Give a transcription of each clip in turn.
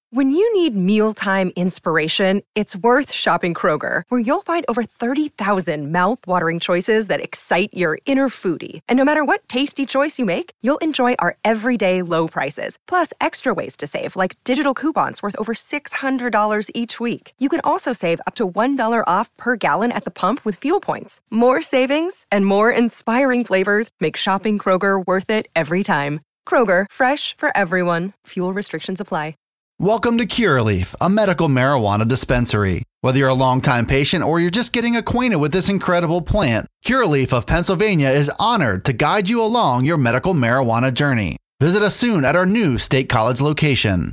When you need mealtime inspiration, it's worth shopping Kroger, where you'll find over 30,000 mouth-watering choices that excite your inner foodie. And no matter what tasty choice you make, you'll enjoy our everyday low prices, plus extra ways to save, like digital coupons worth over $600 each week. You can also save up to $1 off per gallon at the pump with fuel points. More savings and more inspiring flavors make shopping Kroger worth it every time. Kroger, fresh for everyone. Fuel restrictions apply. Welcome to Curaleaf, a medical marijuana dispensary. Whether you're a longtime patient or you're just getting acquainted with this incredible plant, Curaleaf of Pennsylvania is honored to guide you along your medical marijuana journey. Visit us soon at our new State College location.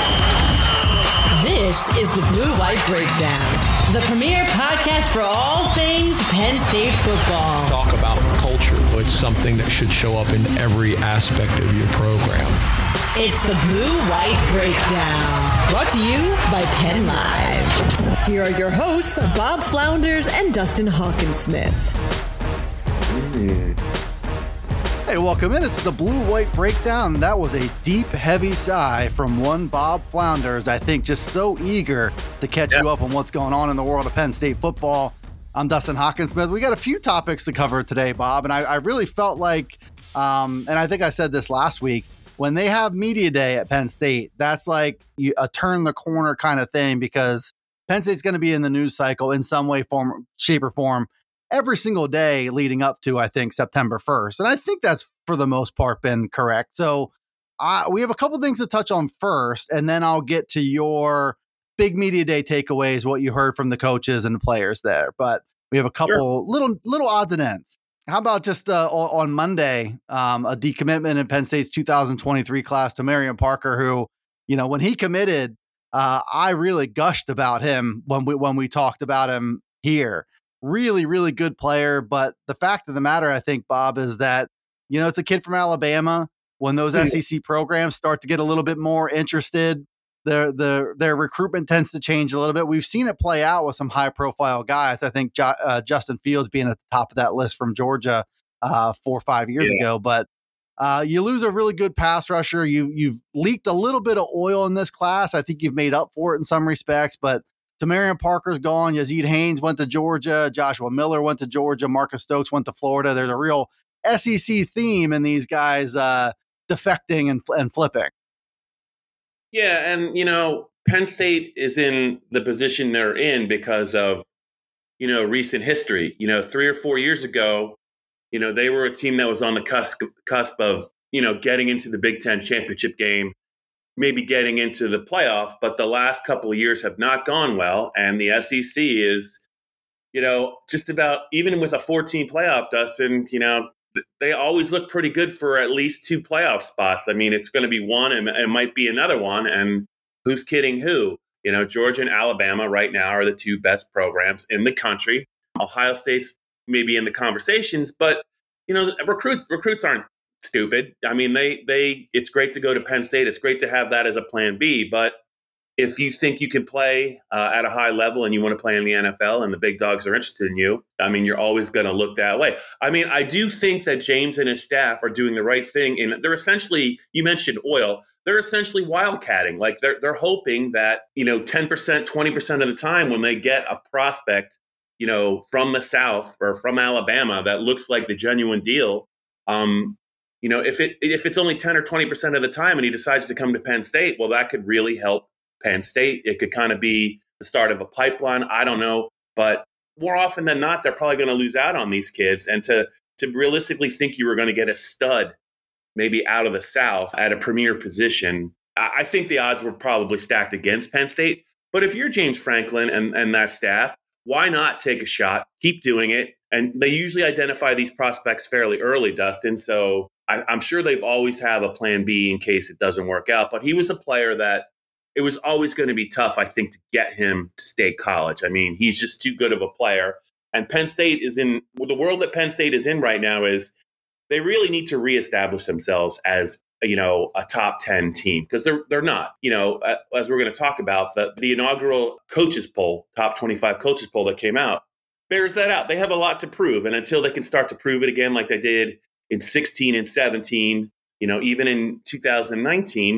This is the Blue White Breakdown, the premier podcast for all things Penn State football. Talk about culture. It's something that should show up in every aspect of your program. It's the Blue White Breakdown, brought to you by Penn Live. Here are your hosts, Bob Flounders and Dustin Hawkinsmith. Hey, welcome in. It's the Blue White Breakdown. That was a deep, heavy sigh from one Bob Flounders. I think just so eager to catch you up on what's going on in the world of Penn State football. I'm Dustin Hawkinsmith. We got a few topics to cover today, Bob, and I really felt like, and I think I said this last week, when they have media day at Penn State, that's like a turn the corner kind of thing, because Penn State's going to be in the news cycle in some way, form, shape, or form every single day leading up to, I think, September 1st. And I think that's, for the most part, been correct. So we have a couple things to touch on first, and then I'll get to your big media day takeaways, what you heard from the coaches and the players there. But we have a couple little odds and ends. How about just on Monday, a decommitment in Penn State's 2023 class to Marion Parker, who, you know, when he committed, I really gushed about him when we talked about him here. Really, really good player. But the fact of the matter, I think, Bob, is that, you know, it's a kid from Alabama. When those SEC programs start to get a little bit more interested, their recruitment tends to change a little bit. We've seen it play out with some high profile guys. I think Justin Fields being at the top of that list from Georgia 4 or 5 years ago. But you lose a really good pass rusher. You've leaked a little bit of oil in this class. I think you've made up for it in some respects. But Tamarion Parker's gone. Yazid Haynes went to Georgia. Joshua Miller went to Georgia. Marcus Stokes went to Florida. There's a real SEC theme in these guys defecting and flipping. Yeah, and, you know, Penn State is in the position they're in because of, you know, recent history. You know, 3 or 4 years ago, you know, they were a team that was on the cusp of, you know, getting into the Big Ten championship game, maybe getting into the playoff, but the last couple of years have not gone well. And the SEC is, you know, just about, even with a 14 playoff, Dustin, you know, they always look pretty good for at least 2 playoff spots. I mean, it's going to be one and it might be another one. And who's kidding who? You know, Georgia and Alabama right now are the 2 best programs in the country. Ohio State's maybe in the conversations, but, you know, recruits aren't stupid. I mean, it's great to go to Penn State. It's great to have that as a plan B. But if you think you can play at a high level and you want to play in the NFL and the big dogs are interested in you, I mean, you're always going to look that way. I mean, I do think that James and his staff are doing the right thing. And they're essentially, you mentioned oil, they're essentially wildcatting. Like they're hoping that, you know, 10%, 20% of the time when they get a prospect, you know, from the South or from Alabama that looks like the genuine deal, you know, if it's only 10 or 20% of the time and he decides to come to Penn State, well, that could really help Penn State. It could kind of be the start of a pipeline. I don't know. But more often than not, they're probably going to lose out on these kids. And to realistically think you were going to get a stud maybe out of the South at a premier position, I think the odds were probably stacked against Penn State. But if you're James Franklin and that staff, why not take a shot, keep doing it? And they usually identify these prospects fairly early, Dustin. So I'm sure they've always have a plan B in case it doesn't work out. But he was a player that it was always going to be tough, I think, to get him to State College. I mean, he's just too good of a player. And Penn State is in the world that Penn State is in right now is they really need to reestablish themselves as, you know, a top 10 team, because they're not. You know, as we're going to talk about, the inaugural coaches poll, top 25 coaches poll that came out, bears that out. They have a lot to prove. And until they can start to prove it again like they did in 16 and 17, you know, even in 2019,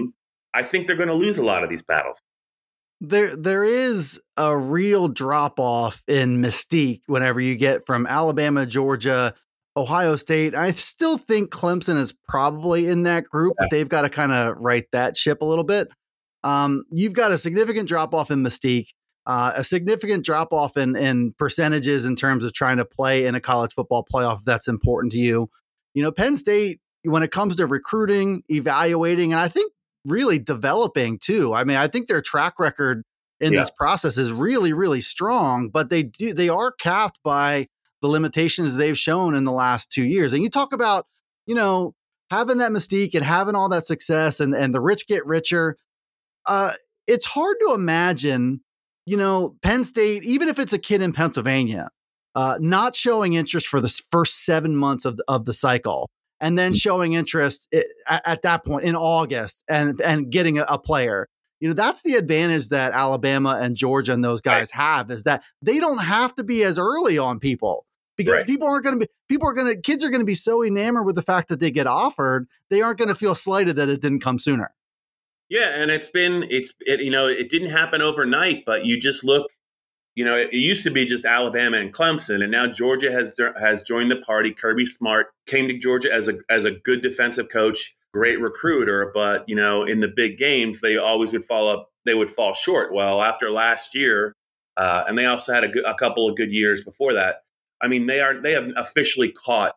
I think they're going to lose a lot of these battles. There is a real drop off in mystique whenever you get from Alabama, Georgia, Ohio State. I still think Clemson is probably in that group, but they've got to kind of right that ship a little bit. You've got a significant drop off in mystique, a significant drop off in percentages in terms of trying to play in a college football playoff. That's important to you. You know, Penn State, when it comes to recruiting, evaluating, and I think really developing too. I mean, I think their track record in this process is really, really strong, but they are capped by the limitations they've shown in the last 2 years. And you talk about, you know, having that mystique and having all that success and the rich get richer. It's hard to imagine, you know, Penn State, even if it's a kid in Pennsylvania, not showing interest for the first 7 months of the cycle, and then showing interest at that point in August and getting a player. You know, that's the advantage that Alabama and Georgia and those guys have, is that they don't have to be as early on people, because kids are going to be so enamored with the fact that they get offered, they aren't going to feel slighted that it didn't come sooner. Yeah. And it didn't happen overnight, but you just look, you know, it used to be just Alabama and Clemson, and now Georgia has joined the party. Kirby Smart came to Georgia as a good defensive coach, great recruiter, but, you know, in the big games, they always would fall short. Well, after last year, and they also had a couple of good years before that. I mean, they have officially caught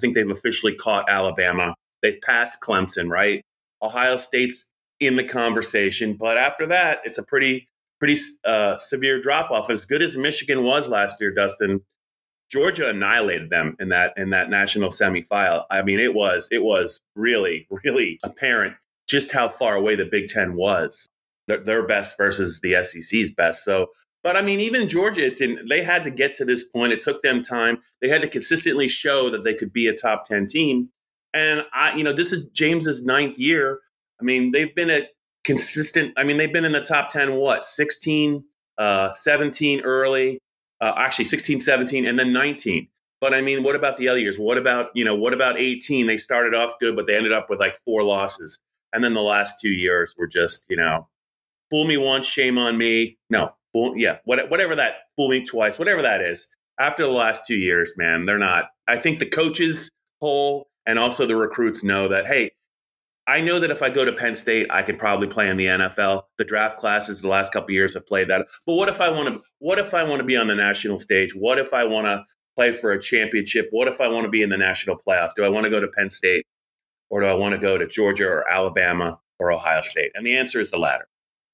Alabama. They've passed Clemson, right? Ohio State's in the conversation, but after that, it's a pretty severe drop off. As good as Michigan was last year, Dustin, Georgia annihilated them in that national semifinal. I mean, it was really, really apparent just how far away the Big Ten was. Their best versus the SEC's best. So, but I mean, even Georgia, they had to get to this point. It took them time. They had to consistently show that they could be a top 10 team. And this is James's 9th year. I mean, they've been they've been in the top 10, 16, 17 early, actually 16, 17, and then 19. But I mean, what about the other years? What about 18? They started off good, but they ended up with like 4 losses. And then the last 2 years were just, fool me once, shame on me. No, whatever that, fool me twice, whatever that is. After the last 2 years, man, they're not. I think the coaches poll and also the recruits know that, hey, I know that if I go to Penn State, I could probably play in the NFL. The draft classes the last couple of years have played that. But what if I want to be on the national stage? What if I want to play for a championship? What if I want to be in the national playoff? Do I want to go to Penn State, or do I want to go to Georgia or Alabama or Ohio State? And the answer is the latter.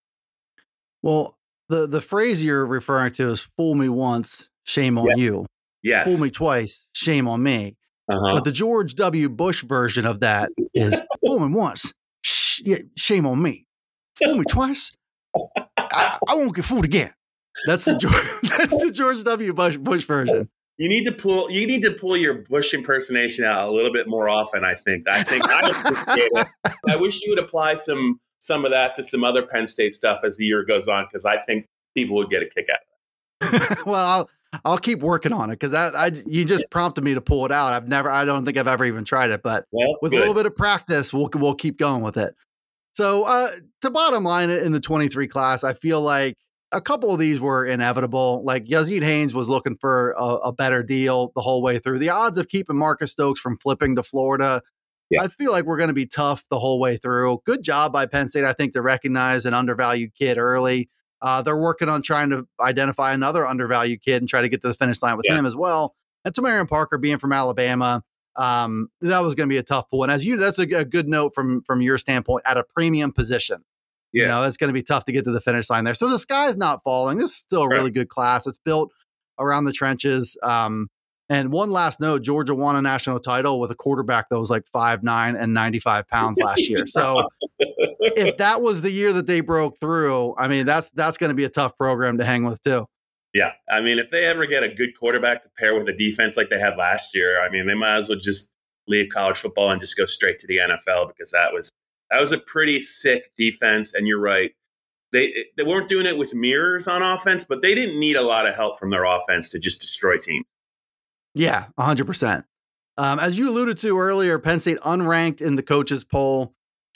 Well, the phrase you're referring to is "fool me once, shame on you." Yes. "Fool me twice, shame on me." But the George W. Bush version of that is "fool me once, shame on me. Fool me twice, I won't get fooled again." That's the George W. Bush version. You need to pull your Bush impersonation out a little bit more often. I think I appreciate it. I wish you would apply some of that to some other Penn State stuff as the year goes on, because I think people would get a kick out of it. Well, I'll keep working on it, because you just prompted me to pull it out. I don't think I've ever even tried it, but with a little bit of practice, we'll keep going with it. So to bottom line it in the 23 class, I feel like a couple of these were inevitable. Like Yazeed Haynes was looking for a better deal the whole way through. The odds of keeping Marcus Stokes from flipping to Florida, I feel like we're going to be tough the whole way through. Good job by Penn State, I think, to recognize an undervalued kid early. They're working on trying to identify another undervalued kid and try to get to the finish line with him as well. And Tamarion Parker being from Alabama, that was going to be a tough pull. And that's a good note from your standpoint at a premium position. Yeah, it's going to be tough to get to the finish line there. So the sky's not falling. This is still a really good class. It's built around the trenches. And one last note, Georgia won a national title with a quarterback that was like 5'9" and 95 pounds last year. So if that was the year that they broke through, I mean, that's going to be a tough program to hang with too. Yeah. I mean, if they ever get a good quarterback to pair with a defense like they had last year, I mean, they might as well just leave college football and just go straight to the NFL, because that was a pretty sick defense. And you're right. They weren't doing it with mirrors on offense, but they didn't need a lot of help from their offense to just destroy teams. Yeah, 100%. As you alluded to earlier, Penn State unranked in the coaches poll.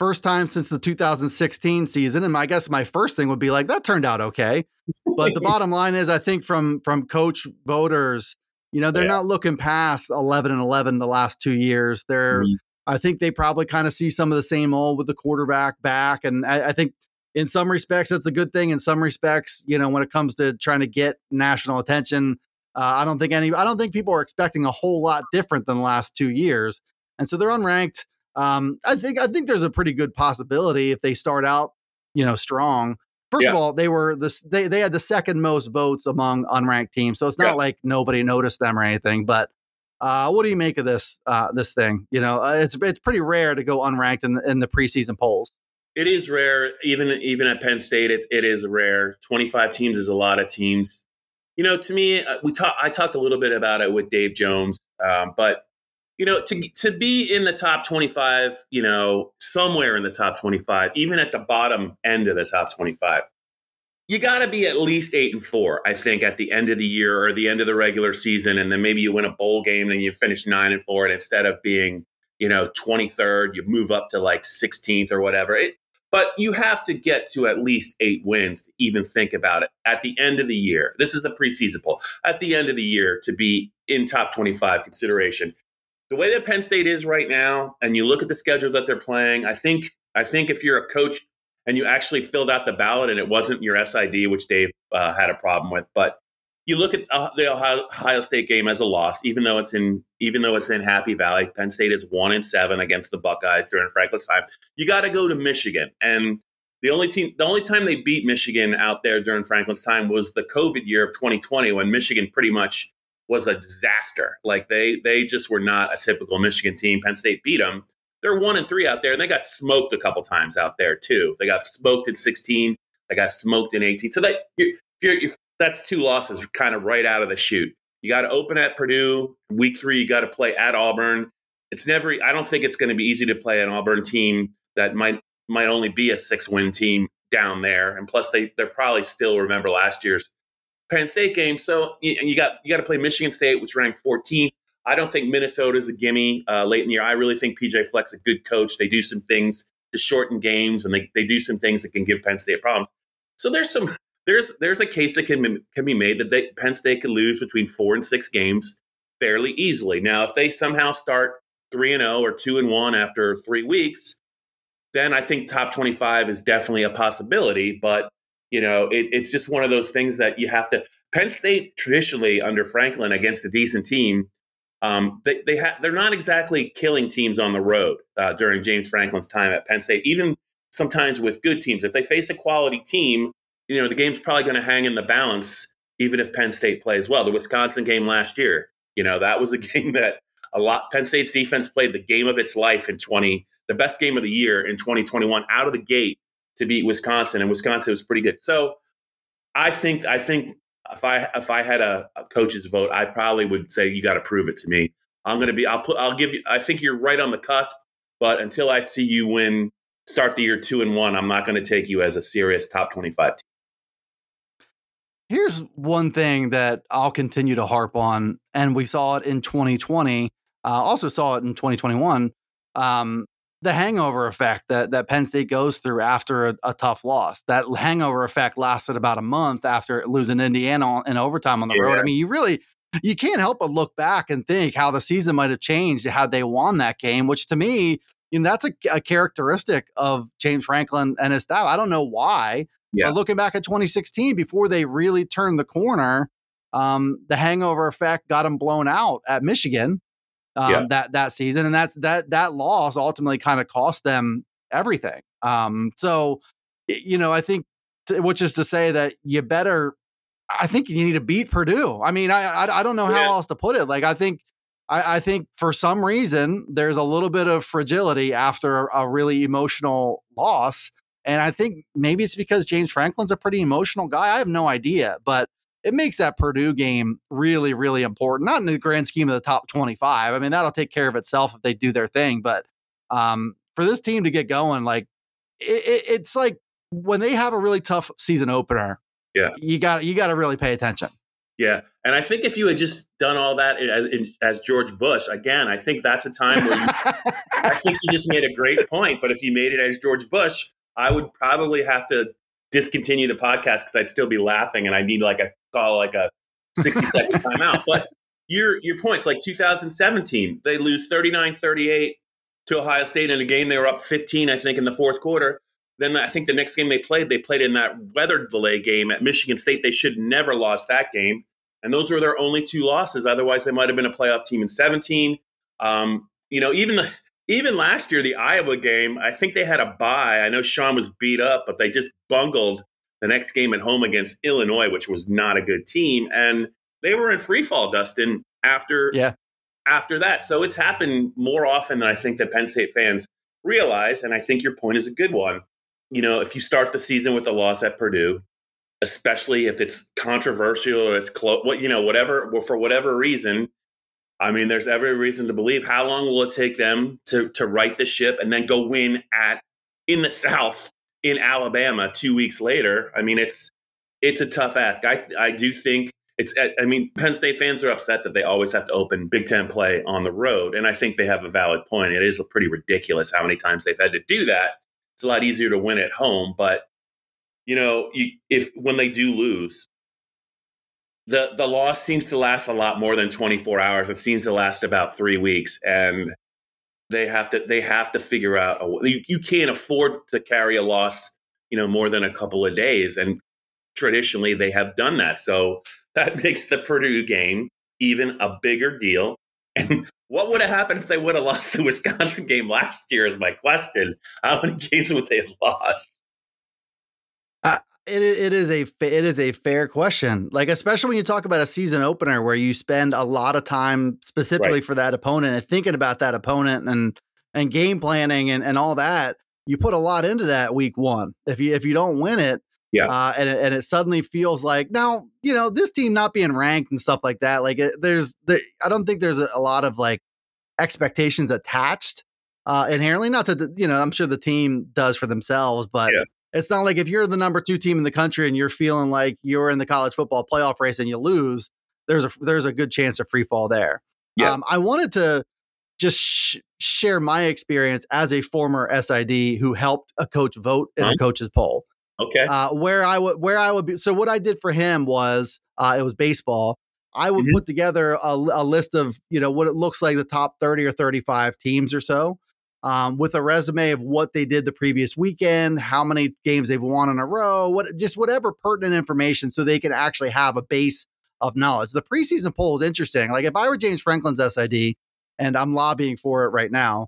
first time since the 2016 season. And I guess my first thing would be like, that turned out okay. But the bottom line is, I think from coach voters, they're not looking past 11-11 the last 2 years. I think they probably kind of see some of the same old with the quarterback back. And I think in some respects, that's a good thing. In some respects, when it comes to trying to get national attention, I don't think people are expecting a whole lot different than the last 2 years. And so they're unranked. I think there's a pretty good possibility if they start out, strong. First of all, they had the second most votes among unranked teams. So it's not like nobody noticed them or anything, but what do you make of this thing? It's pretty rare to go unranked in the preseason polls. It is rare, even at Penn State. It is rare. 25 teams is a lot of teams. To me, I talked a little bit about it with Dave Jones, but to be in the top 25, somewhere in the top 25, even at the bottom end of the top 25, you got to be at least 8-4, I think, at the end of the year or the end of the regular season. And then maybe you win a bowl game and you finish 9-4. And instead of being, 23rd, you move up to like 16th or whatever. But you have to get to at least 8 wins to even think about it at the end of the year. This is the preseason poll. At the end of the year to be in top 25 consideration. The way that Penn State is right now, and you look at the schedule that they're playing, I think if you're a coach and you actually filled out the ballot and it wasn't your SID, which Dave had a problem with, but you look at the Ohio State game as a loss, even though it's in Happy Valley. Penn State is 1-7 against the Buckeyes during Franklin's time. You got to go to Michigan, and the only time they beat Michigan out there during Franklin's time was the COVID year of 2020, when Michigan pretty much was a disaster. Like they just were not a typical Michigan team. Penn State beat them. They're 1-3 out there, and they got smoked a couple times out there too. They got smoked in 16. They got smoked in 18. So that's 2 losses kind of right out of the chute. You got to open at Purdue. Week 3, you got to play at Auburn. I don't think it's going to be easy to play an Auburn team that might only be a 6-win team down there. And plus, they're probably still remember last year's Penn State game. So you got to play Michigan State, which ranked 14th. I don't think Minnesota's a gimme late in the year. I really think PJ Fleck's a good coach. They do some things to shorten games, and they do some things that can give Penn State problems. So there's a case that can be made that Penn State could lose between 4 and 6 games fairly easily. Now, if they somehow start 3-0 or 2-1 after 3 weeks, then I think top 25 is definitely a possibility. But it's just one of those things that you have to. Penn State traditionally under Franklin against a decent team, they're not exactly killing teams on the road during James Franklin's time at Penn State. Even sometimes with good teams, if they face a quality team, the game's probably going to hang in the balance, even if Penn State plays well. The Wisconsin game last year, that was a game that Penn State's defense played the game of its life the best game of the year in 2021 out of the gate to beat Wisconsin, and Wisconsin was pretty good. So I think if I had a coach's vote, I probably would say you got to prove it to me. I'll give you. I think you're right on the cusp, but until I see you start the year 2-1, I'm not going to take you as a serious top 25 team. Here's one thing that I'll continue to harp on, and we saw it in 2020, also saw it in 2021, the hangover effect that Penn State goes through after a tough loss. That hangover effect lasted about a month after losing Indiana in overtime on the road. I mean, you can't help but look back and think how the season might have changed had they won that game, which to me, that's a characteristic of James Franklin and his staff. I don't know why. Yeah. But looking back at 2016, before they really turned the corner, the hangover effect got them blown out at Michigan that season. And that loss ultimately kind of cost them everything. So, I think, which is to say that I think you need to beat Purdue. I mean, I don't know how else to put it. Like, I think for some reason there's a little bit of fragility after a really emotional loss. And I think maybe it's because James Franklin's a pretty emotional guy. I have no idea, but it makes that Purdue game really, really important. Not in the grand scheme of the top 25. I mean, that'll take care of itself if they do their thing. But for this team to get going, like it's like when they have a really tough season opener, you got to really pay attention. Yeah. And I think if you had just done all that as George Bush, again, I think that's a time where I think you just made a great point. But if you made it as George Bush, I would probably have to discontinue the podcast because I'd still be laughing and I need like a 60-second timeout. But your point's like 2017, they lose 39-38 to Ohio State in a game. They were up 15, I think, in the fourth quarter. Then I think the next game they played in that weather delay game at Michigan State. They should never lost that game. And those were their only two losses. Otherwise, they might have been a playoff team in 17. Even last year, the Iowa game, I think they had a bye. I know Sean was beat up, but they just bungled the next game at home against Illinois, which was not a good team. And they were in free fall, Dustin, after that. So it's happened more often than I think that Penn State fans realize. And I think your point is a good one. If you start the season with a loss at Purdue, especially if it's controversial or it's close, for whatever reason, I mean, there's every reason to believe how long will it take them to right the ship and then go win in the South in Alabama 2 weeks later. I mean, it's a tough ask. I do think Penn State fans are upset that they always have to open Big Ten play on the road. And I think they have a valid point. It is pretty ridiculous how many times they've had to do that. It's a lot easier to win at home, but when they do lose, the loss seems to last a lot more than 24 hours. It seems to last about 3 weeks, and they have to figure out you can't afford to carry a loss, more than a couple of days. And traditionally, they have done that. So that makes the Purdue game even a bigger deal. And what would have happened if they would have lost the Wisconsin game last year? Is my question. How many games would they have lost? It is a fair question. Like, especially when you talk about a season opener where you spend a lot of time specifically for that opponent and thinking about that opponent and game planning and all that. You put a lot into that week one. If you don't win it, and it suddenly feels like now, this team not being ranked and stuff like that. Like I don't think there's a lot of like expectations attached inherently. Not that I'm sure the team does for themselves, but. Yeah. It's not like if you're the number 2 team in the country and you're feeling like you're in the college football playoff race and you lose, there's a good chance of free fall there. Yeah. I wanted to just share my experience as a former SID who helped a coach vote in a coach's poll. Okay. Where I would be. So what I did for him was it was baseball. I would put together a list of, what it looks like the top 30 or 35 teams or so. With a resume of what they did the previous weekend, how many games they've won in a row, whatever pertinent information so they can actually have a base of knowledge. The preseason poll is interesting. Like if I were James Franklin's SID, and I'm lobbying for it right now,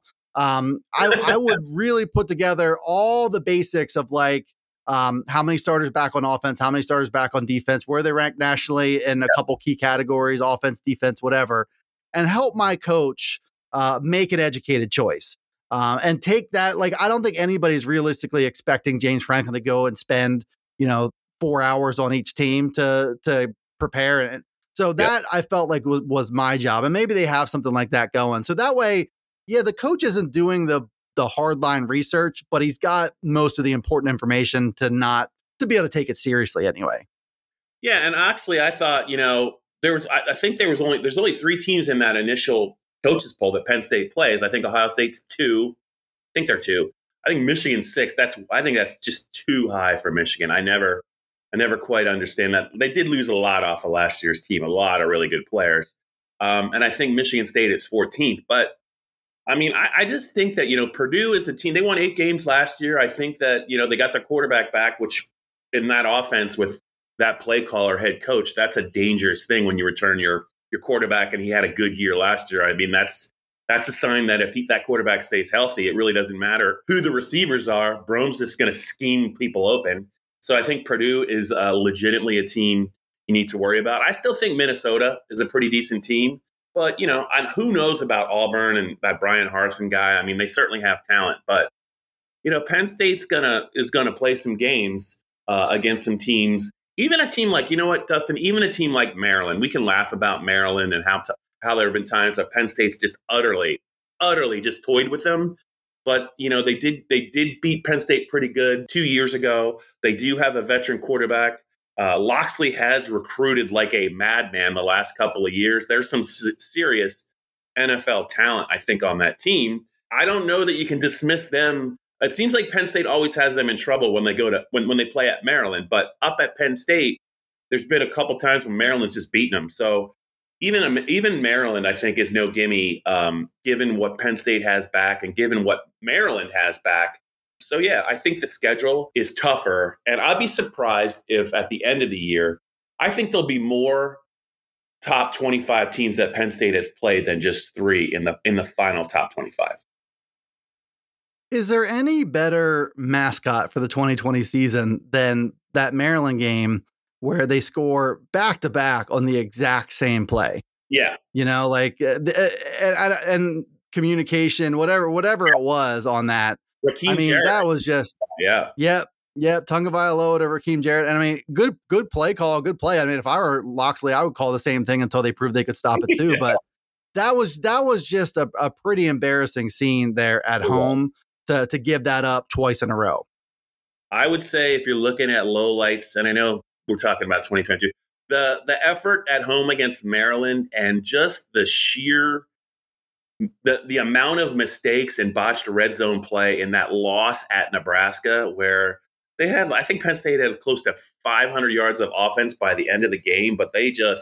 I would really put together all the basics of like how many starters back on offense, how many starters back on defense, where they rank nationally in a couple key categories, offense, defense, whatever, and help my coach make an educated choice. And take that, like, I don't think anybody's realistically expecting James Franklin to go and spend, 4 hours on each team to prepare. And so that I felt like was my job. And maybe they have something like that going. So that way, the coach isn't doing the hardline research, but he's got most of the important information to be able to take it seriously anyway. Yeah. And actually, I thought, there's only 3 teams in that initial coaches poll that Penn State plays. I think Ohio State's 2. I think they're 2. I think Michigan's 6. I think that's just too high for Michigan. I never quite understand that. They did lose a lot off of last year's team, a lot of really good players. And I think Michigan State is 14th. But I mean, I just think that, Purdue is a team. They won 8 games last year. I think that, they got their quarterback back, which in that offense with that play caller head coach, that's a dangerous thing when you return your quarterback and he had a good year last year. I mean, that's a sign that if that quarterback stays healthy, it really doesn't matter who the receivers are. Brohm's just going to scheme people open. So I think Purdue is legitimately a team you need to worry about. I still think Minnesota is a pretty decent team, but and who knows about Auburn and that Brian Harsin guy? I mean, they certainly have talent, but Penn State's is gonna play some games against some teams. Even a team like, Dustin, even a team like Maryland, we can laugh about Maryland and how there have been times that Penn State's just utterly just toyed with them. But, they did beat Penn State pretty good 2 years ago. They do have a veteran quarterback. Loxley has recruited like a madman the last couple of years. There's some serious NFL talent, I think, on that team. I don't know that you can dismiss them. It seems like Penn State always has them in trouble when they go to when they play at Maryland. But up at Penn State, there's been a couple times when Maryland's just beaten them. So even Maryland, I think, is no gimme, given what Penn State has back and given what Maryland has back. So, yeah, I think the schedule is tougher. And I'd be surprised if at the end of the year, I think there'll be more top 25 teams that Penn State has played than just 3 in the final top 25. Is there any better mascot for the 2020 season than that Maryland game where they score back-to-back on the exact same play? Yeah. You know, like, and communication, whatever it was on that. Raheem Jarrett. That was just, Yep. Tagovailoa to Raheem Jarrett. And I mean, good play call, good play. I mean, if I were Loxley, I would call the same thing until they proved they could stop it too. But that was just a pretty embarrassing scene there at home to give that up twice in a row. I would say if you're looking at lowlights, and I know we're talking about 2022, the effort at home against Maryland and just the sheer the amount of mistakes and botched red zone play in that loss at Nebraska, where they had, I think Penn State had close to 500 yards of offense by the end of the game, but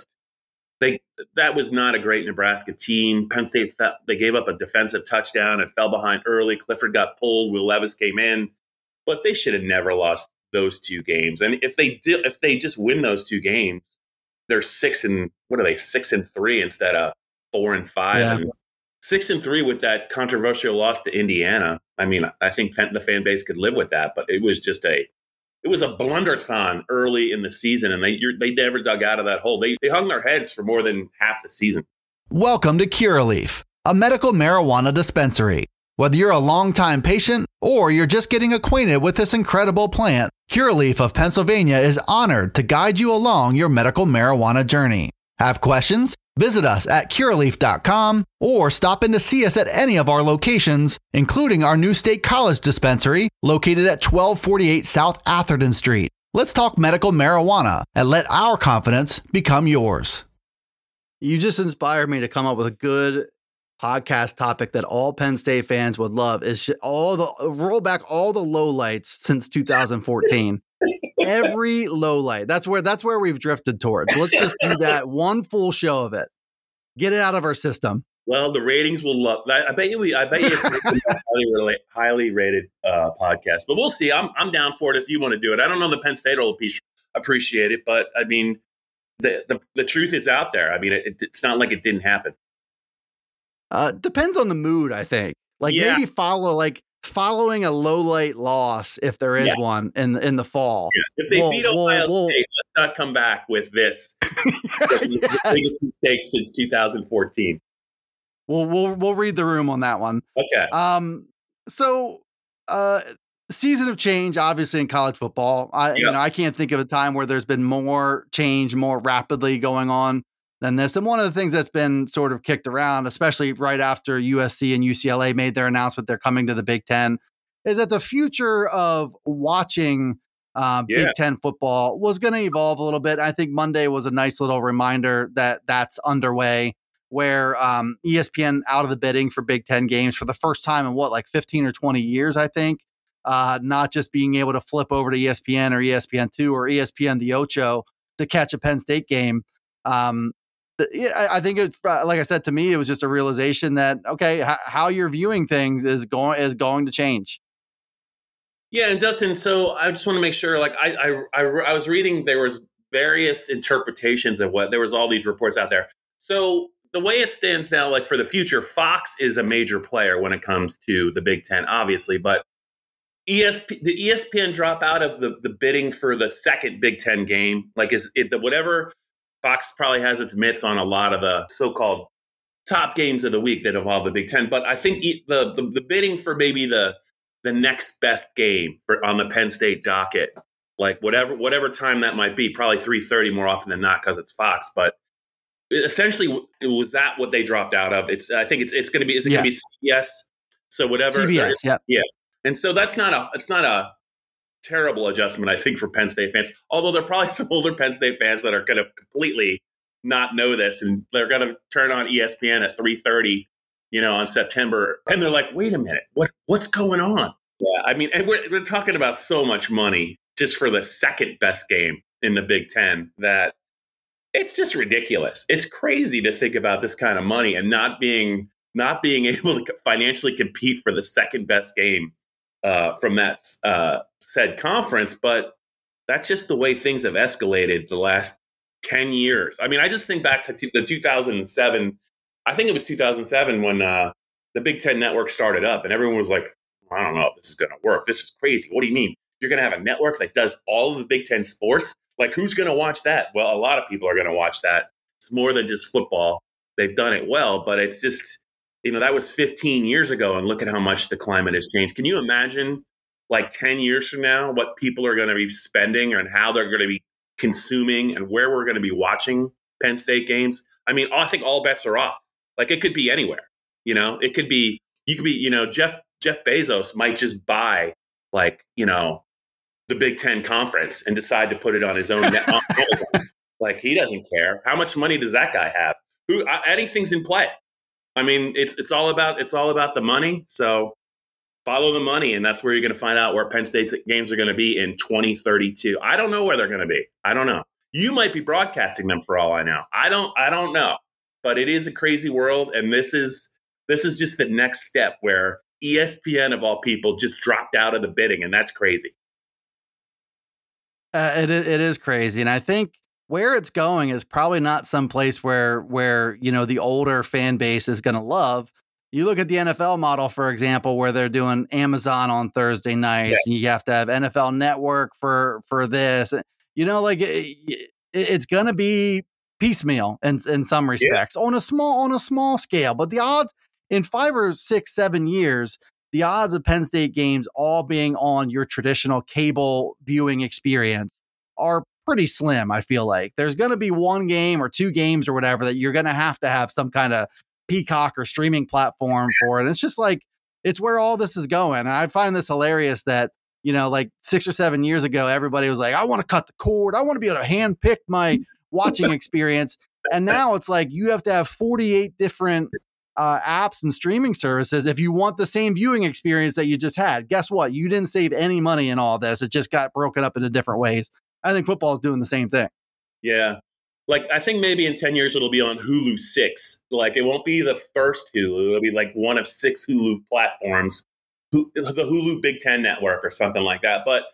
that was not a great Nebraska team. Penn State, they gave up a defensive touchdown and fell behind early. Clifford got pulled. Will Levis came in, but they should have never lost those 2 games. And if they just win those 2 games, they're 6-3 instead of 4-5. Yeah. And 6-3 with that controversial loss to Indiana. I mean, I think the fan base could live with that, but it was just a blunderthon early in the season, and they never dug out of that hole. They hung their heads for more than half the season. Welcome to Curaleaf, a medical marijuana dispensary. Whether you're a longtime patient or you're just getting acquainted with this incredible plant, Curaleaf of Pennsylvania is honored to guide you along your medical marijuana journey. Have questions? Visit us at Curaleaf.com or stop in to see us at any of our locations, including our new State College dispensary located at 1248 South Atherton Street. Let's talk medical marijuana and let our confidence become yours. You just inspired me to come up with a good podcast topic that all Penn State fans would love. Is roll back all the lowlights since 2014. Every low light. That's where we've drifted towards. Let's just do that one full show of it. Get it out of our system. Well, the ratings will love that. I bet you it's a highly rated podcast, but we'll see. I'm down for it if you want to do it. I don't know the Penn State will appreciate it, but I mean, the truth is out there. I mean, it's not like it didn't happen. Depends on the mood, I think. Maybe following a low light loss, if there is one in the fall. Yeah. If they beat Ohio State, let's not come back with this. The biggest mistake since 2014. We'll read the room on that one. Okay. So season of change, obviously, in college football. I can't think of a time where there's been more change more rapidly going on than this. And one of the things that's been sort of kicked around, especially right after USC and UCLA made their announcement they're coming to the Big Ten, is that the future of watching Big Ten football was going to evolve a little bit. I think Monday was a nice little reminder that that's underway, where ESPN out of the bidding for Big Ten games for the first time in 15 or 20 years, I think. Not just being able to flip over to ESPN or ESPN2 or ESPN the Ocho to catch a Penn State game. I think it's, like I said, to me, it was just a realization that, okay, how you're viewing things is going to change. Yeah. And Dustin, so I just want to make sure, I was reading, there was various interpretations of there was all these reports out there. So the way it stands now, for the future, Fox is a major player when it comes to the Big Ten, obviously, but the ESPN drop out of the bidding for the second Big Ten game? Is it whatever? Fox probably has its mitts on a lot of the so-called top games of the week that involve the Big Ten. But I think the bidding for maybe the next best game on the Penn State docket, whatever time that might be, probably 3:30 more often than not because it's Fox. But essentially, was that what they dropped out of? I think it's going to be. Is it going to be CBS? So whatever. CBS. Yeah. And so it's not a terrible adjustment, I think, for Penn State fans. Although there are probably some older Penn State fans that are going to completely not know this, and they're going to turn on ESPN at 3:30 on September, and they're like, wait a minute, what's going on? Yeah, I mean, and we're talking about so much money just for the second best game in the Big Ten that it's just ridiculous. It's crazy to think about this kind of money and not being able to financially compete for the second best game from that said conference. But that's just the way things have escalated the last 10 years. I mean, I just think back to the 2007. I think it was 2007 when the Big Ten Network started up, and everyone was like, I don't know if this is going to work. This is crazy. What do you mean? You're going to have a network that does all of the Big Ten sports? Like, who's going to watch that? Well, a lot of people are going to watch that. It's more than just football. They've done it well, but it's just, that was 15 years ago, and look at how much the climate has changed. Can you imagine, like 10 years from now, what people are going to be spending and how they're going to be consuming and where we're going to be watching Penn State games? I mean, I think all bets are off. Like, it could be anywhere. It could be, Jeff Bezos might just buy, like, the Big Ten Conference and decide to put it on his own net on Amazon. Like, he doesn't care. How much money does that guy have? Anything's in play. I mean, it's all about the money. So follow the money, and that's where you're going to find out where Penn State's games are going to be in 2032. I don't know where they're going to be. I don't know. You might be broadcasting them for all I know. I don't know. But it is a crazy world, and this is just the next step where ESPN of all people just dropped out of the bidding, and that's crazy. It is crazy, and I think where it's going is probably not some place where the older fan base is going to love. You look at the NFL model, for example, where they're doing Amazon on Thursday nights, and you have to have NFL Network for this. It's going to be piecemeal in some respects on a small scale, but the odds in 5 or 6, 7 years, the odds of Penn State games all being on your traditional cable viewing experience are pretty slim. I feel like there's going to be one game or two games or whatever that you're going to have some kind of Peacock or streaming platform for it. And it's just like, it's where all this is going. And I find this hilarious that, like 6 or 7 years ago, everybody was like, I want to cut the cord. I want to be able to hand pick my watching experience. And now it's like, you have to have 48 different apps and streaming services if you want the same viewing experience that you just had. Guess what? You didn't save any money in all this. It just got broken up into different ways. I think football is doing the same thing. Yeah. Like, I think maybe in 10 years, it'll be on Hulu 6. Like, it won't be the first Hulu. It'll be like one of 6 Hulu platforms, the Hulu Big Ten Network or something like that. But,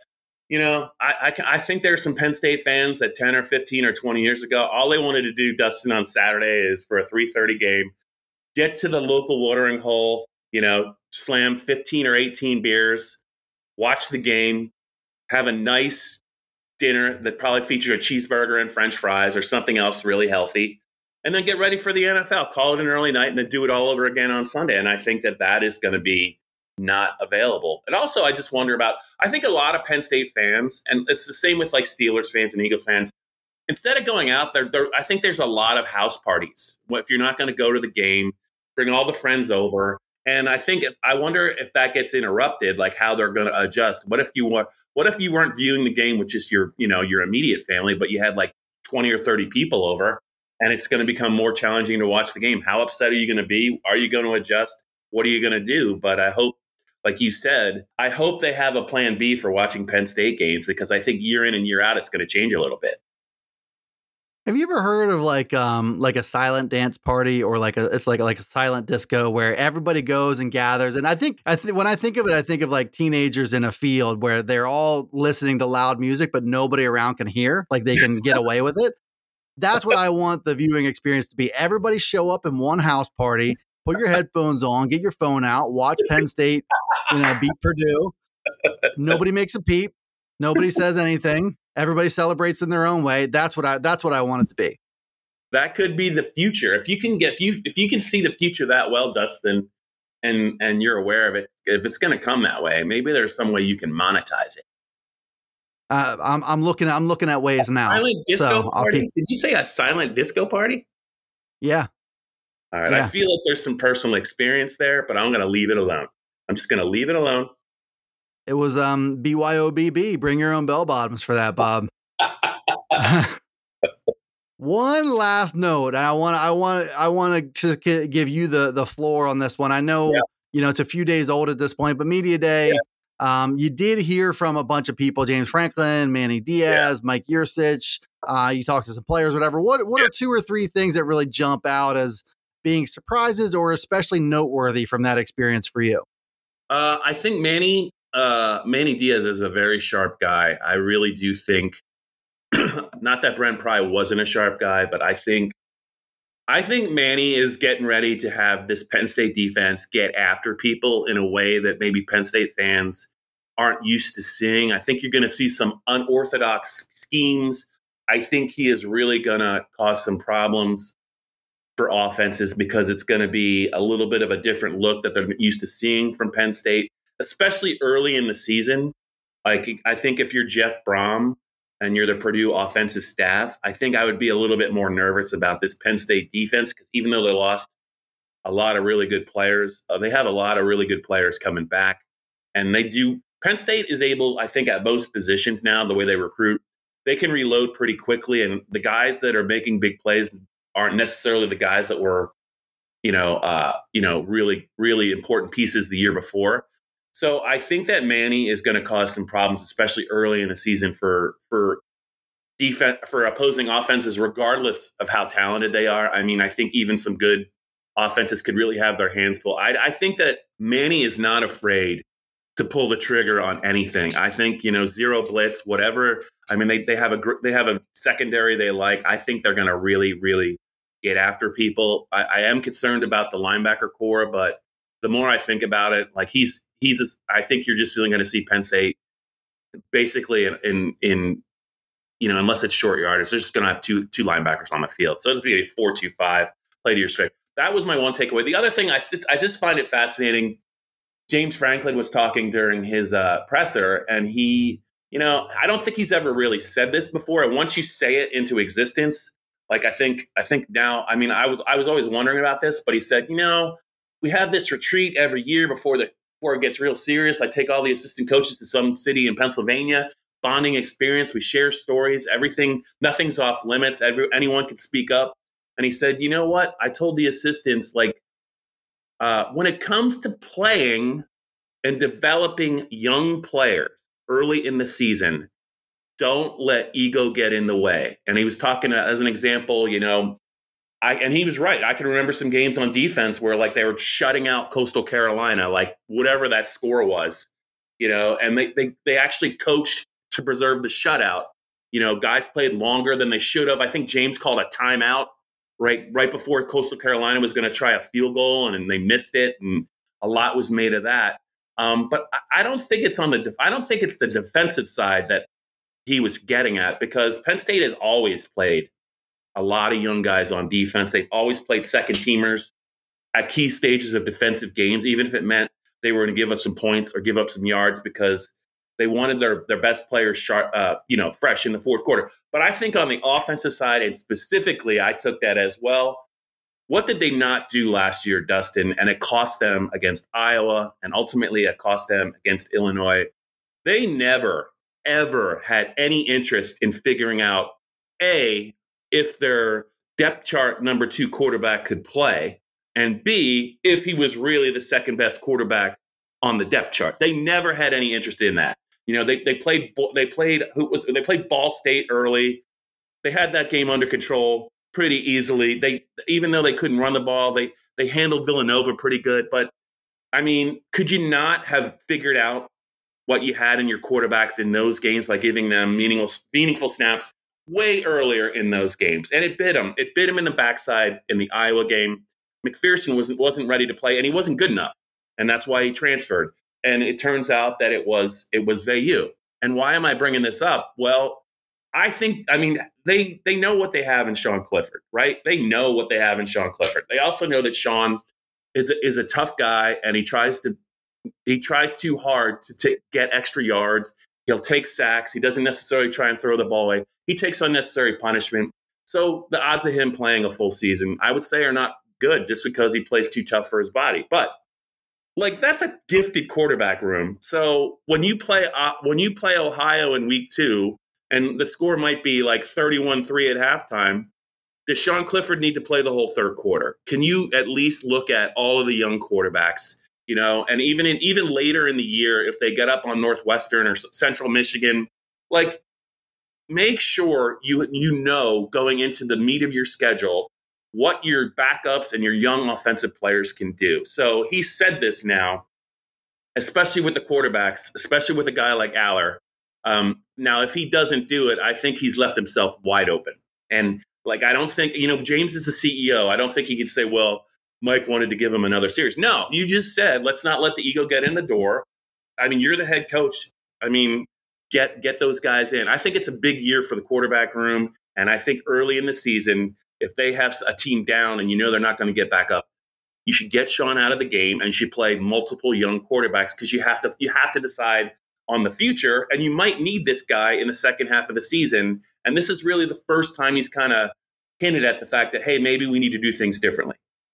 I think there's some Penn State fans that 10 or 15 or 20 years ago, all they wanted to do, Dustin, on Saturday is for a 3:30 game, get to the local watering hole, slam 15 or 18 beers, watch the game, have a nice dinner that probably featured a cheeseburger and French fries or something else really healthy, and then get ready for the NFL, call it an early night, and then do it all over again on Sunday. And I think that is going to be not available. And also, I just wonder about, I think a lot of Penn State fans, and it's the same with like Steelers fans and Eagles fans, instead of going out there, I think there's a lot of house parties. If you're not going to go to the game, bring all the friends over. And I wonder if that gets interrupted, like how they're going to adjust. What if you weren't viewing the game with just your immediate family, but you had like 20 or 30 people over, and it's going to become more challenging to watch the game? How upset are you going to be? Are you going to adjust? What are you going to do? But I hope, like you said, I hope they have a plan B for watching Penn State games, because I think year in and year out, it's going to change a little bit. Have you ever heard of like a silent dance party, or like a silent disco where everybody goes and gathers? And I think when I think of it, I think of like teenagers in a field where they're all listening to loud music, but nobody around can hear, like they can get away with it. That's what I want the viewing experience to be. Everybody show up in one house party, put your headphones on, get your phone out, watch Penn State, beat Purdue. Nobody makes a peep. Nobody says anything. Everybody celebrates in their own way. That's what I want it to be. That could be the future. If you can see the future that well, Dustin, and you're aware of it, if it's going to come that way, maybe there's some way you can monetize it. I'm looking at ways now. Silent disco party? Did you say a silent disco party? Yeah. All right. Yeah. I feel like there's some personal experience there, but I'm going to leave it alone. I'm just going to leave it alone. It was BYOBB. Bring your own bell bottoms for that, Bob. One last note, and I want to give you the floor on this one. I know, it's a few days old at this point, but Media Day, you did hear from a bunch of people: James Franklin, Manny Diaz, Mike Yurcich. You talked to some players, whatever. What are 2 or 3 things that really jump out as being surprises or especially noteworthy from that experience for you? I think Manny Diaz is a very sharp guy. I really do think, not that Brent Pry wasn't a sharp guy, but I think Manny is getting ready to have this Penn State defense get after people in a way that maybe Penn State fans aren't used to seeing. I think you're going to see some unorthodox schemes. I think he is really going to cause some problems for offenses because it's going to be a little bit of a different look that they're used to seeing from Penn State, especially early in the season. Like, I think if you're Jeff Brom and you're the Purdue offensive staff, I think I would be a little bit more nervous about this Penn State defense because even though they lost a lot of really good players, they have a lot of really good players coming back. And Penn State is able, I think, at most positions now, the way they recruit, they can reload pretty quickly. And the guys that are making big plays aren't necessarily the guys that were, really, really important pieces the year before. So I think that Manny is going to cause some problems, especially early in the season for defense, for opposing offenses, regardless of how talented they are. I mean, I think even some good offenses could really have their hands full. I think that Manny is not afraid to pull the trigger on anything. I think, zero blitz, whatever. I mean, they have a secondary they like. I think they're going to really, really get after people. I am concerned about the linebacker core, but the more I think about it, like I think you're just really going to see Penn State basically in unless it's short yardage, they're just going to have two linebackers on the field. So it'll be a 4-2-5, play to your strength. That was my one takeaway. The other thing, I just find it fascinating. James Franklin was talking during his presser, and he, I don't think he's ever really said this before. And once you say it into existence, like I think now, I mean, I was always wondering about this, but he said, we have this retreat every year before it gets real serious. I take all the assistant coaches to some city in Pennsylvania, bonding experience. We share stories, everything, nothing's off limits. Anyone can speak up. And he said, you know what? I told the assistants, when it comes to playing and developing young players early in the season, don't let ego get in the way. And he was talking as an example, and he was right. I can remember some games on defense where they were shutting out Coastal Carolina, whatever that score was, and they actually coached to preserve the shutout. Guys played longer than they should have. I think James called a timeout right before Coastal Carolina was going to try a field goal, and they missed it, and a lot was made of that. But I don't think it's I don't think it's the defensive side that he was getting at, because Penn State has always played a lot of young guys on defense. They've always played second teamers at key stages of defensive games, even if it meant they were going to give up some points or give up some yards because they wanted their best players fresh in the fourth quarter. But I think on the offensive side, and specifically, I took that as well. What did they not do last year, Dustin? And it cost them against Iowa, and ultimately it cost them against Illinois. They never, ever had any interest in figuring out, A, if their depth chart number 2 quarterback could play, and B, if he was really the second best quarterback on the depth chart. They never had any interest in that. They played Ball State early. They had that game under control pretty easily. Even though they couldn't run the ball, they handled Villanova pretty good. But I mean, could you not have figured out what you had in your quarterbacks in those games by giving them meaningful snaps way earlier in those games? And it bit them. It bit him in the backside in the Iowa game. McPherson wasn't ready to play, and he wasn't good enough, and that's why he transferred. And it turns out that it was Veilleux. And why am I bringing this up? Well, they know what they have in Sean Clifford, right? They know what they have in Sean Clifford. They also know that Sean is a tough guy, and he tries too hard to get extra yards. He'll take sacks. He doesn't necessarily try and throw the ball away. He takes unnecessary punishment. So the odds of him playing a full season, I would say, are not good just because he plays too tough for his body. But that's a gifted quarterback room. So when you play Ohio in week 2, and the score might be 31-3 at halftime, does Sean Clifford need to play the whole third quarter? Can you at least look at all of the young quarterbacks, and even later in the year, if they get up on Northwestern or Central Michigan, like make sure going into the meat of your schedule what your backups and your young offensive players can do. So he said this now, especially with the quarterbacks, especially with a guy like Aller. Now, if he doesn't do it, I think he's left himself wide open. And I don't think, James is the CEO. I don't think he could say, well, Mike wanted to give him another series. No, you just said, let's not let the ego get in the door. I mean, you're the head coach. I mean, get those guys in. I think it's a big year for the quarterback room. And I think early in the season, if they have a team down and they're not going to get back up, you should get Sean out of the game and you should play multiple young quarterbacks because you have to decide on the future, and you might need this guy in the second half of the season. And this is really the first time he's kind of hinted at the fact that, hey, maybe we need to do things differently.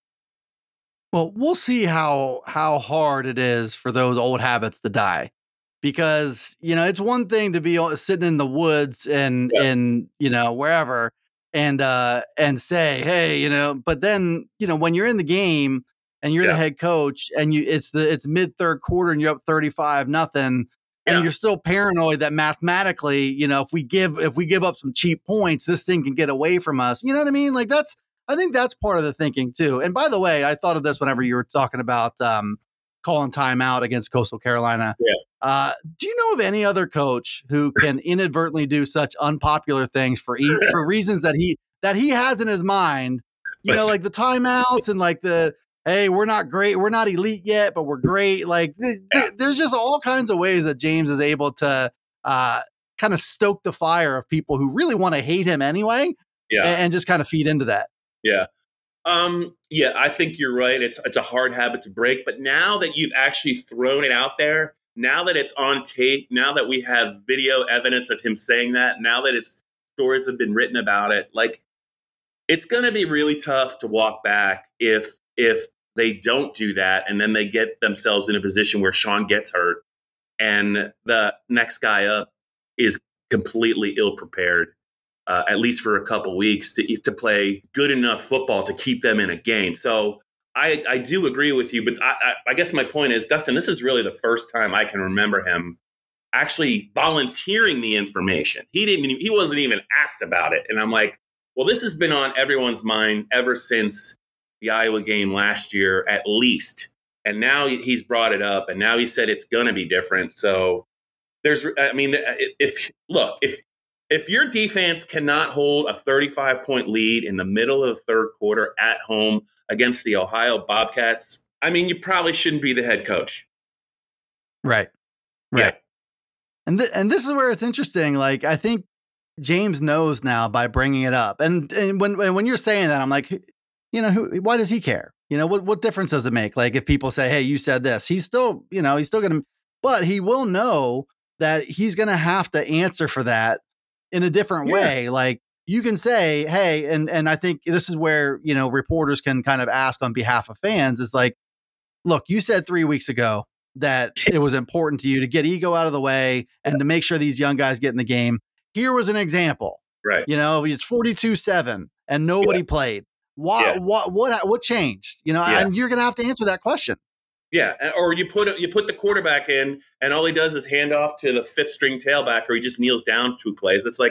Well, we'll see how hard it is for those old habits to die, because it's one thing to be sitting in the woods and wherever and say, hey, but then when you're in the game and you're the head coach and it's mid third quarter and you're up 35-0. And you're still paranoid that mathematically, if we give up some cheap points, this thing can get away from us. You know what I mean? I think that's part of the thinking too. And by the way, I thought of this whenever you were talking about calling timeout against Coastal Carolina. Yeah. Do you know of any other coach who can inadvertently do such unpopular things for reasons that he has in his mind? Like the timeouts and the, hey, we're not great. We're not elite yet, but we're great. There's just all kinds of ways that James is able to kind of stoke the fire of people who really want to hate him anyway. Yeah. And just kind of feed into that. Yeah. I think you're right. It's a hard habit to break. But now that you've actually thrown it out there, now that it's on tape, now that we have video evidence of him saying that, now that stories have been written about it, it's going to be really tough to walk back if they don't do that, and then they get themselves in a position where Sean gets hurt and the next guy up is completely ill-prepared, at least for a couple weeks, to play good enough football to keep them in a game. So I do agree with you, but I guess my point is, Dustin, this is really the first time I can remember him actually volunteering the information. He wasn't even asked about it. And I'm like, well, this has been on everyone's mind ever since the Iowa game last year, at least. And now he's brought it up, and now he said it's going to be different. So if your defense cannot hold a 35-point lead in the middle of the third quarter at home against the Ohio Bobcats, you probably shouldn't be the head coach. Right. Yeah. And this is where it's interesting. I think James knows now by bringing it up. And when you're saying that, I'm like, why does he care? What difference does it make? If people say, hey, you said this, he's still going to, but he will know that he's going to have to answer for that in a different way. You can say, hey, and I think this is where, reporters can kind of ask on behalf of fans. It's look, you said 3 weeks ago that it was important to you to get ego out of the way and to make sure these young guys get in the game. Here was an example, right? It's 42-7 and nobody played. Why? What changed? And you're going to have to answer that question. Yeah, or you put the quarterback in, and all he does is hand off to the fifth string tailback, or he just kneels down 2 plays. It's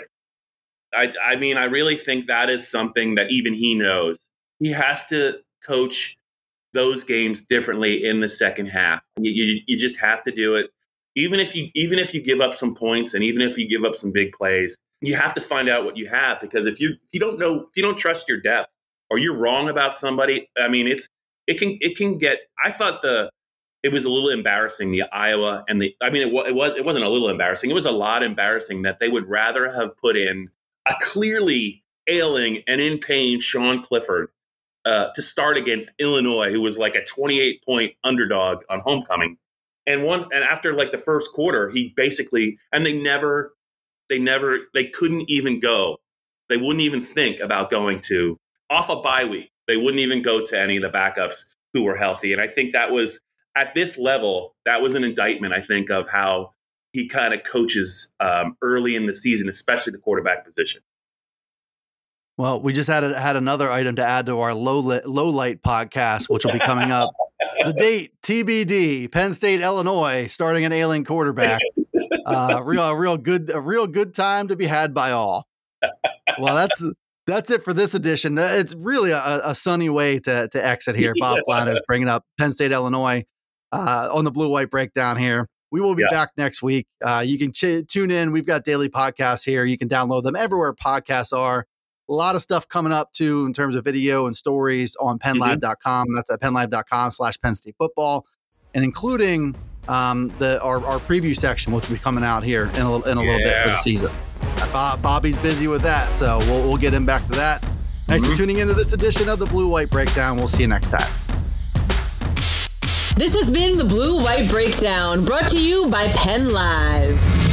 I really think that is something that even he knows. He has to coach those games differently in the second half. You just have to do it. Even if you give up some points, and even if you give up some big plays, you have to find out what you have, because if you don't trust your depth, or you're wrong about somebody, it can get. I thought it was a little embarrassing, the Iowa and it wasn't a little embarrassing. It was a lot embarrassing that they would rather have put in a clearly ailing and in pain Sean Clifford to start against Illinois, who was like a 28-point underdog on homecoming, and after the first quarter, he basically, and they couldn't even go. They wouldn't even think about going to. Off a bye week, they wouldn't even go to any of the backups who were healthy. And I think that was, at this level, that was an indictment, I think, of how he kind of coaches early in the season, especially the quarterback position. Well, we just had another item to add to our low light podcast, which will be coming up. The date TBD. Penn State, Illinois, starting an ailing quarterback. A real good time to be had by all. Well, that's it for this edition. It's really a sunny way to exit here. Bob Flounders bringing up Penn State, Illinois on the Blue White Breakdown here. We will be back next week. You can tune in. We've got daily podcasts here. You can download them everywhere podcasts are. A lot of stuff coming up, too, in terms of video and stories on PennLive.com. That's at PennLive.com/Penn State Football, and including our preview section, which will be coming out here in a little bit for the season. Bobby's busy with that, so we'll get him back to that. Thanks for tuning into this edition of the Blue White Breakdown. We'll see you next time. This has been the Blue White Breakdown, brought to you by Penn Live.